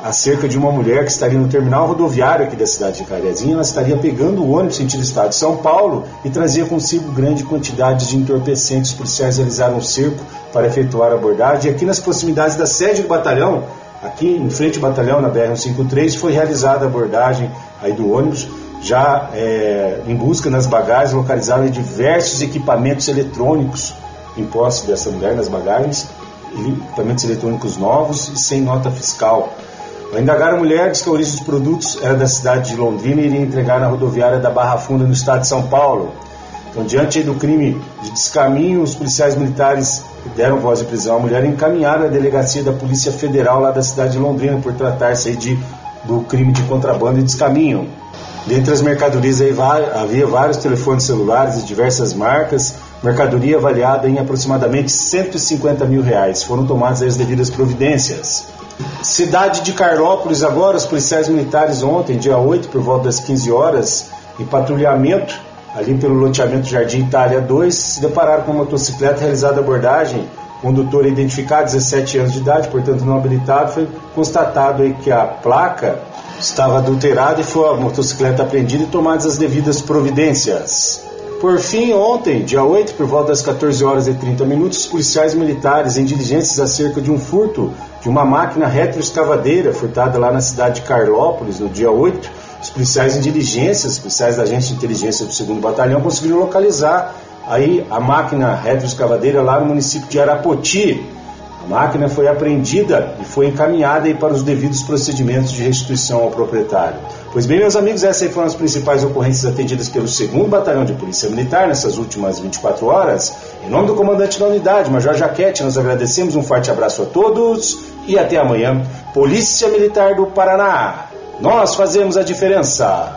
Speaker 15: acerca de uma mulher que estaria no terminal rodoviário aqui da cidade de Jacarezinho. Ela estaria pegando o ônibus sentido estado de São Paulo e trazia consigo grande quantidade de entorpecentes. Os policiais realizaram um cerco para efetuar a abordagem. E aqui nas proximidades da sede do batalhão, aqui em frente ao batalhão, na B R cento e cinquenta e três, foi realizada a abordagem aí do ônibus. Já é, em busca nas bagagens, localizaram diversos equipamentos eletrônicos em posse dessa mulher nas bagagens, equipamentos eletrônicos novos e sem nota fiscal. Ao indagar a mulher, diz que a origem dos produtos era da cidade de Londrina e iria entregar na rodoviária da Barra Funda, no estado de São Paulo. Então, diante do crime de descaminho, os policiais militares deram voz de prisão à mulher e encaminharam a delegacia da Polícia Federal lá da cidade de Londrina por tratar-se aí de, do crime de contrabando e descaminho. Dentre as mercadorias aí, havia vários telefones celulares de diversas marcas, mercadoria avaliada em aproximadamente cento e cinquenta mil reais. Foram tomadas aí as devidas providências. Cidade de Carlópolis agora, os policiais militares ontem, dia oito, por volta das quinze horas, em patrulhamento, ali pelo loteamento Jardim Itália dois, se depararam com uma motocicleta realizada a abordagem. O condutor é identificado, dezessete anos de idade, portanto não habilitado. Foi constatado aí que a placa estava adulterada e foi a motocicleta apreendida e tomadas as devidas providências. Por fim, ontem, dia oito, por volta das quatorze horas e trinta minutos, os policiais militares em diligências acerca de um furto de uma máquina retroescavadeira furtada lá na cidade de Carlópolis, no dia oito, os policiais em diligências, os policiais da agência de inteligência do segundo Batalhão conseguiram localizar aí a máquina retroescavadeira lá no município de Arapoti. A máquina foi apreendida e foi encaminhada aí para os devidos procedimentos de restituição ao proprietário. Pois bem, meus amigos, essas foram as principais ocorrências atendidas pelo segundo Batalhão de Polícia Militar nessas últimas vinte e quatro horas. Em nome do comandante da unidade, Major Jaquete, nós agradecemos, um forte abraço a todos e até amanhã. Polícia Militar do Paraná, nós fazemos a diferença.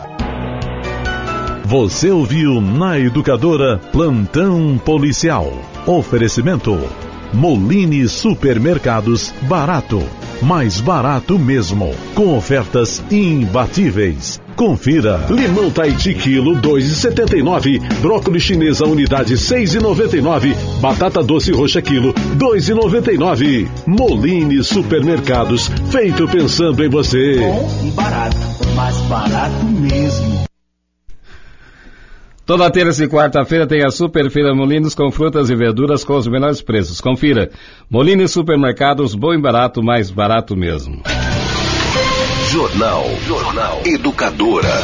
Speaker 5: Você ouviu na Educadora Plantão Policial. Oferecimento Molini Supermercados, barato, mais barato mesmo, com ofertas imbatíveis. Confira. Limão Tahiti quilo dois reais e setenta e nove, brócolis chinesa unidade seis reais e noventa e nove, batata doce roxa quilo dois reais e noventa e nove. Molini Supermercados, feito pensando em você.
Speaker 6: Bom e barato, mais barato mesmo.
Speaker 4: Toda terça e quarta-feira tem a Super Feira Molinos com frutas e verduras com os menores preços. Confira. Molinos Supermercados, bom e barato, mais barato mesmo.
Speaker 3: Jornal, Jornal Educadora.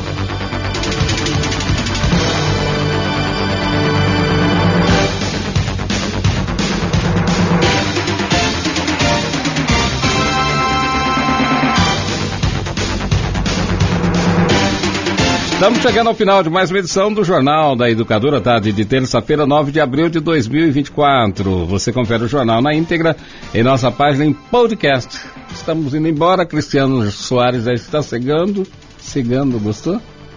Speaker 4: Estamos chegando ao final de mais uma edição do Jornal da Educadora, tarde de terça-feira, nove de abril de dois mil e vinte e quatro. Você confere o jornal na íntegra em nossa página em podcast. Estamos indo embora, Cristiano Soares já está chegando. Chegando, gostou?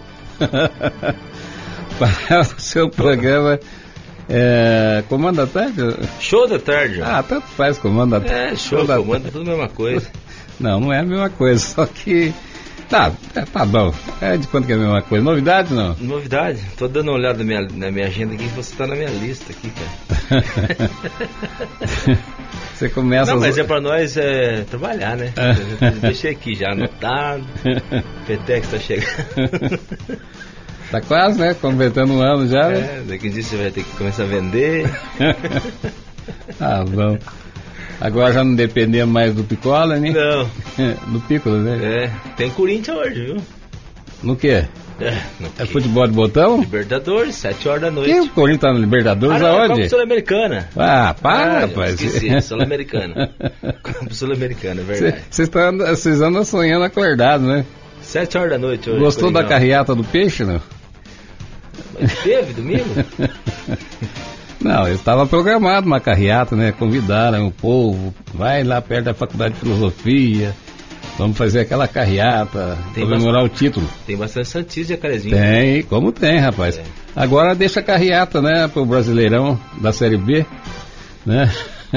Speaker 4: Para o seu programa é, Comando da Tarde?
Speaker 16: Show da Tarde.
Speaker 4: Ah, tanto faz Comando da Tarde.
Speaker 16: É, show, show da Comando, Tarde. Tudo a mesma coisa.
Speaker 4: Não, não é a mesma coisa, só que... Tá, tá bom. É de quanto que é a mesma coisa? Novidade não?
Speaker 16: Novidade. Tô dando uma olhada na minha, na minha agenda aqui, você tá na minha lista aqui, cara.
Speaker 4: Você começa...
Speaker 16: Não, mas é pra nós é, trabalhar, né? Deixei aqui já anotado. Petex tá chegando.
Speaker 4: Tá quase, né? Completando um ano já, né?
Speaker 16: É, daqui a dia você vai ter que começar a vender.
Speaker 4: Ah, bom. Agora já não dependemos mais do Picola, né?
Speaker 16: Não.
Speaker 4: Do Picola, né?
Speaker 16: É, tem Corinthians hoje, viu?
Speaker 4: No quê?
Speaker 16: É, no
Speaker 4: é futebol de botão?
Speaker 16: Libertadores, sete horas da noite.
Speaker 4: E o Corinthians tá no Libertadores
Speaker 16: ah, não,
Speaker 4: aonde?
Speaker 16: Copa Sul-Americana.
Speaker 4: Ah, para,
Speaker 16: ah,
Speaker 4: rapaz.
Speaker 16: Esqueci, Sul-Americana. Copa Sul-Americana, é verdade.
Speaker 4: Vocês andam sonhando acordado, né?
Speaker 16: Sete horas da noite hoje.
Speaker 4: Gostou da carreata do peixe, não?
Speaker 16: Mas teve, domingo?
Speaker 4: Não, eu estava programado uma carreata, né? Convidaram o povo, vai lá perto da Faculdade de Filosofia, vamos fazer aquela carreata, tem comemorar bastante, o título.
Speaker 16: Tem bastante santista de Jacarezinho.
Speaker 4: Tem, como tem, rapaz. É. Agora deixa a carreata, né, pro Brasileirão da Série B, né?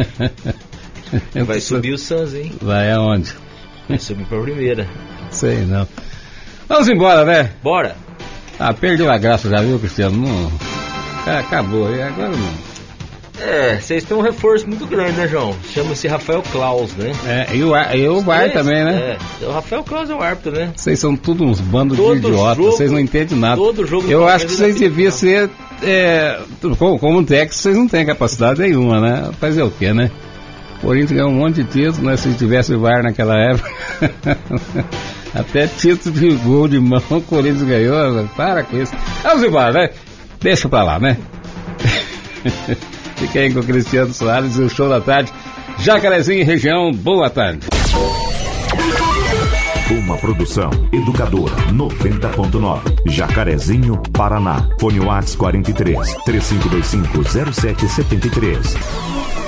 Speaker 16: Vai subir o Santos, hein?
Speaker 4: Vai aonde?
Speaker 16: Vai subir pra primeira.
Speaker 4: Sei não. Vamos embora, né?
Speaker 16: Bora!
Speaker 4: Ah, perdeu a graça, já viu, Cristiano? Não... Acabou, e agora não.
Speaker 16: É, vocês têm um reforço muito grande, né, João? Chama-se Rafael Claus, né?
Speaker 4: É, e o, e o V A R também, né?
Speaker 16: É, o Rafael Claus é o árbitro, né?
Speaker 4: Vocês são tudo uns bandos
Speaker 16: Todo
Speaker 4: de idiotas,
Speaker 16: jogo,
Speaker 4: vocês não entendem nada.
Speaker 16: Todo jogo
Speaker 4: Eu acho que vocês deviam ser, é, como, como técnico, vocês não têm capacidade nenhuma, né? Fazer o quê, né? O Corinthians ganhou um monte de títulos, né? Se tivesse o V A R naquela época. Até título de gol de mão o Corinthians ganhou, né? Para com isso. Vamos embora, né? Deixa pra lá, né? Fica aí com o Cristiano Soares e o Show da Tarde. Jacarezinho e região, boa tarde.
Speaker 5: Uma produção Educadora noventa ponto nove, Jacarezinho, Paraná. Fone WhatsApp quarenta e três, três cinco dois cinco, zero sete sete três.